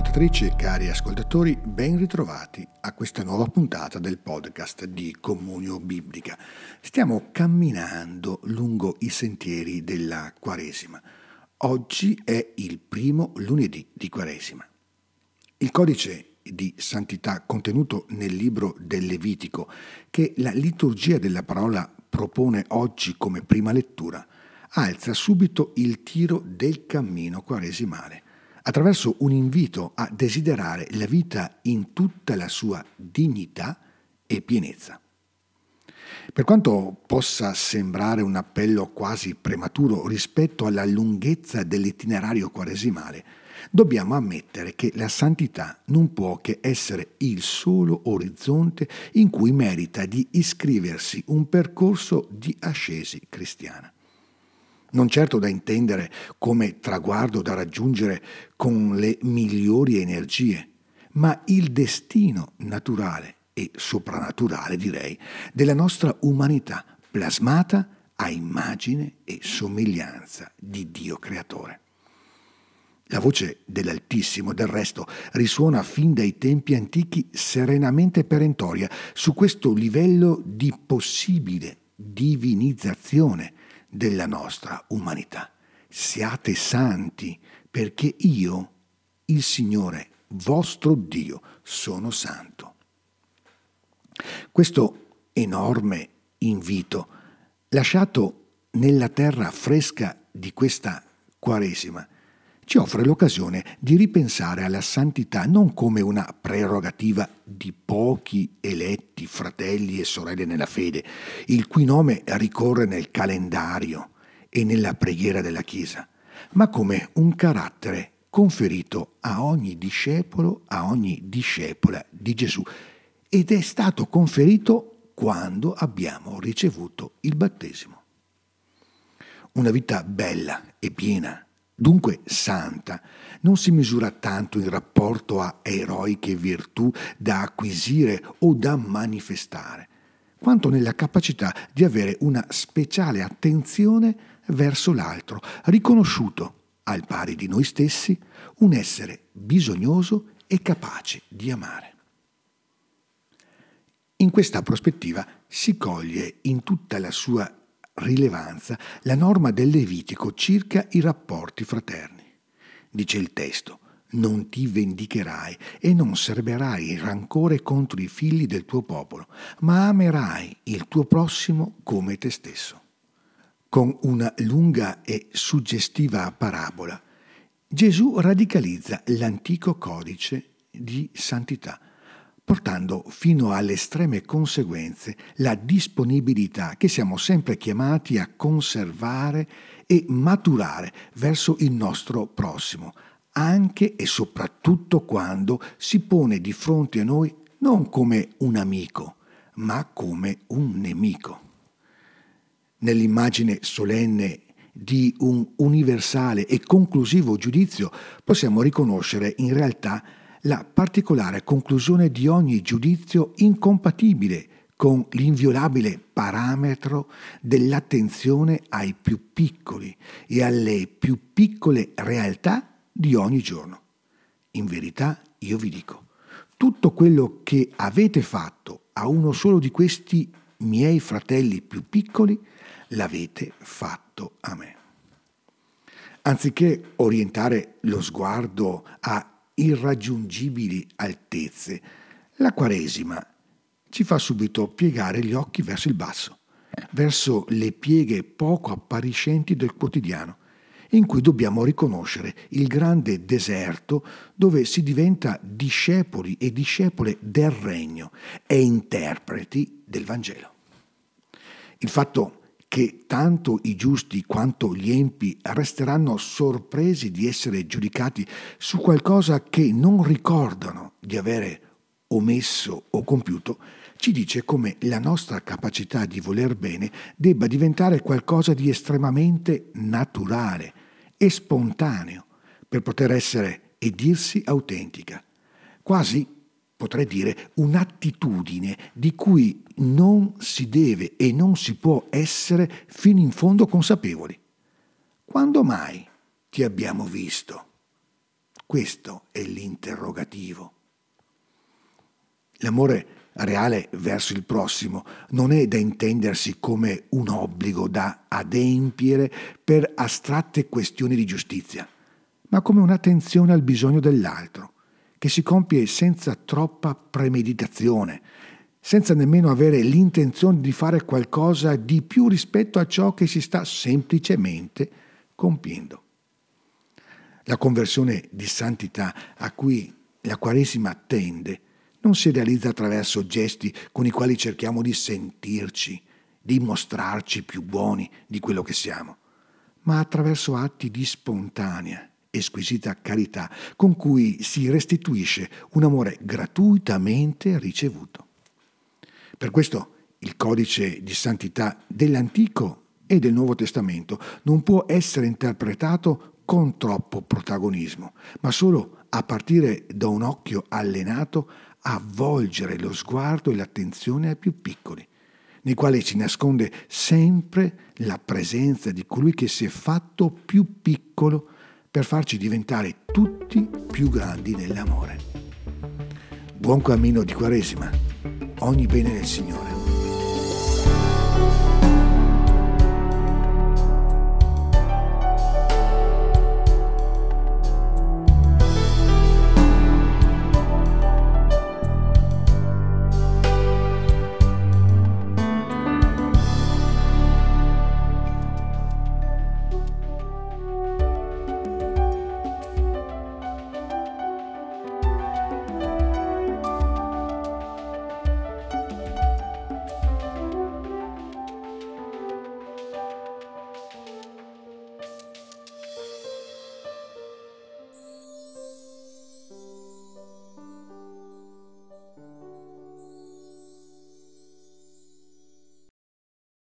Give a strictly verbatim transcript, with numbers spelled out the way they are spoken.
ascoltatrici e cari ascoltatori, ben ritrovati a questa nuova puntata del podcast di Comunio Biblica. Stiamo camminando lungo i sentieri della Quaresima. Oggi è il primo lunedì di Quaresima. Il codice di santità contenuto nel libro del Levitico, che la liturgia della parola propone oggi come prima lettura, alza subito il tiro del cammino quaresimale, attraverso un invito a desiderare la vita in tutta la sua dignità e pienezza. Per quanto possa sembrare un appello quasi prematuro rispetto alla lunghezza dell'itinerario quaresimale, dobbiamo ammettere che la santità non può che essere il solo orizzonte in cui merita di iscriversi un percorso di ascesi cristiana. Non certo da intendere come traguardo da raggiungere con le migliori energie, ma il destino naturale e soprannaturale, direi, della nostra umanità plasmata a immagine e somiglianza di Dio creatore. La voce dell'Altissimo, del resto, risuona fin dai tempi antichi serenamente perentoria su questo livello di possibile divinizzazione della nostra umanità. Siate santi, perché io, il Signore, vostro Dio, sono santo. Questo enorme invito, lasciato nella terra fresca di questa Quaresima, ci offre l'occasione di ripensare alla santità non come una prerogativa di pochi eletti fratelli e sorelle nella fede, il cui nome ricorre nel calendario e nella preghiera della Chiesa, ma come un carattere conferito a ogni discepolo, a ogni discepola di Gesù, ed è stato conferito quando abbiamo ricevuto il battesimo. Una vita bella e piena, dunque santa, non si misura tanto in rapporto a eroiche virtù da acquisire o da manifestare, quanto nella capacità di avere una speciale attenzione verso l'altro, riconosciuto, al pari di noi stessi, un essere bisognoso e capace di amare. In questa prospettiva si coglie in tutta la sua rilevanza la norma del Levitico circa i rapporti fraterni. Dice il testo: non ti vendicherai e non serberai rancore contro i figli del tuo popolo, ma amerai il tuo prossimo come te stesso. Con una lunga e suggestiva parabola, Gesù radicalizza l'antico codice di santità, portando fino alle estreme conseguenze la disponibilità che siamo sempre chiamati a conservare e maturare verso il nostro prossimo, anche e soprattutto quando si pone di fronte a noi non come un amico, ma come un nemico. Nell'immagine solenne di un universale e conclusivo giudizio possiamo riconoscere in realtà la particolare conclusione di ogni giudizio incompatibile con l'inviolabile parametro dell'attenzione ai più piccoli e alle più piccole realtà di ogni giorno. In verità, io vi dico, tutto quello che avete fatto a uno solo di questi miei fratelli più piccoli, l'avete fatto a me. Anziché orientare lo sguardo a irraggiungibili altezze, la Quaresima ci fa subito piegare gli occhi verso il basso, verso le pieghe poco appariscenti del quotidiano, in cui dobbiamo riconoscere il grande deserto dove si diventa discepoli e discepole del Regno e interpreti del Vangelo. Il fatto che tanto i giusti quanto gli empi resteranno sorpresi di essere giudicati su qualcosa che non ricordano di avere omesso o compiuto, ci dice come la nostra capacità di voler bene debba diventare qualcosa di estremamente naturale e spontaneo per poter essere e dirsi autentica, quasi potrei dire un'attitudine di cui non si deve e non si può essere fino in fondo consapevoli. Quando mai ti abbiamo visto Questo è l'interrogativo. L'amore reale verso il prossimo non è da intendersi come un obbligo da adempiere per astratte questioni di giustizia, ma come un'attenzione al bisogno dell'altro, che si compie senza troppa premeditazione, senza nemmeno avere l'intenzione di fare qualcosa di più rispetto a ciò che si sta semplicemente compiendo. La conversione di santità a cui la Quaresima tende non si realizza attraverso gesti con i quali cerchiamo di sentirci, di mostrarci più buoni di quello che siamo, ma attraverso atti di spontanea e squisita carità con cui si restituisce un amore gratuitamente ricevuto. Per questo il codice di santità dell'Antico e del Nuovo Testamento non può essere interpretato con troppo protagonismo, ma solo a partire da un occhio allenato a volgere lo sguardo e l'attenzione ai più piccoli, nei quali si nasconde sempre la presenza di colui che si è fatto più piccolo per farci diventare tutti più grandi nell'amore. Buon cammino di Quaresima, ogni bene nel Signore.